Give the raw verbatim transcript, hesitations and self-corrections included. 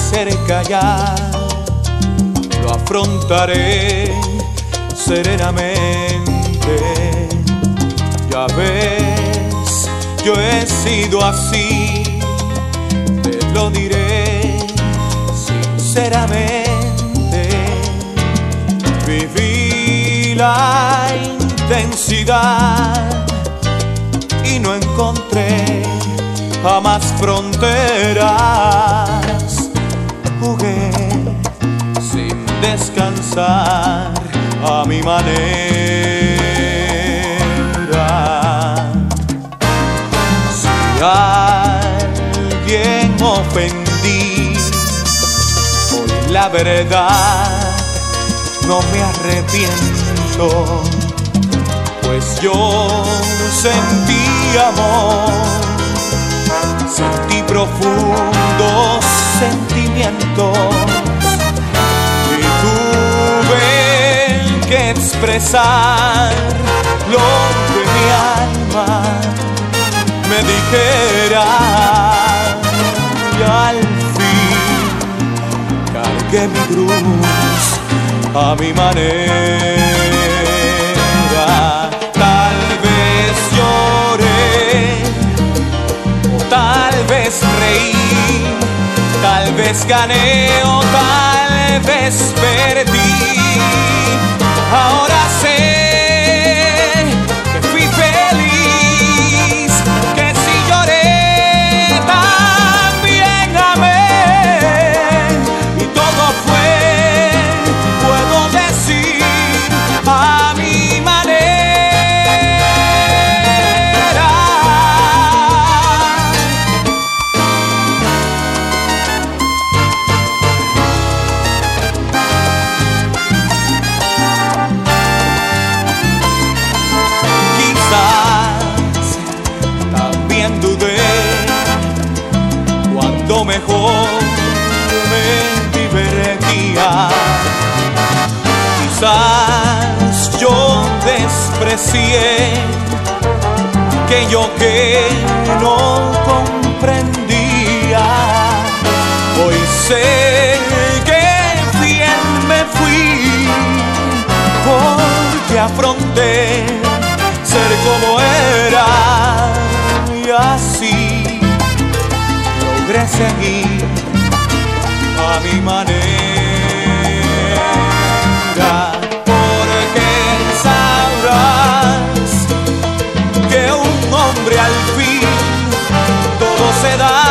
cerca ya, lo afrontaré serenamente. Ya ves, yo he sido así, te lo diré sinceramente. Viví la intensidad y no encontré jamás fronteras. Jugué sin descansar a mi manera. Si a alguien ofendí, hoy la verdad no me arrepiento, pues yo sentí amor, sentí profundos sentimientos y tuve que expresar lo que mi alma me dijera, y al fin cargué mi cruz a mi manera. Tal vez lloré, o tal vez reí, tal vez gané o tal vez perdí. Ahora sé que fui feliz, que si lloré también amé, y todo fue, puedo decir, a mi manera. Quizás también dudé cuando mejor me divertía. Quizás yo desprecié aquello que no comprendía. Hoy sé que fiel me fui, porque afronté ser como era, y así logré seguir a mi manera. Porque sabrás que un hombre al fin todo se da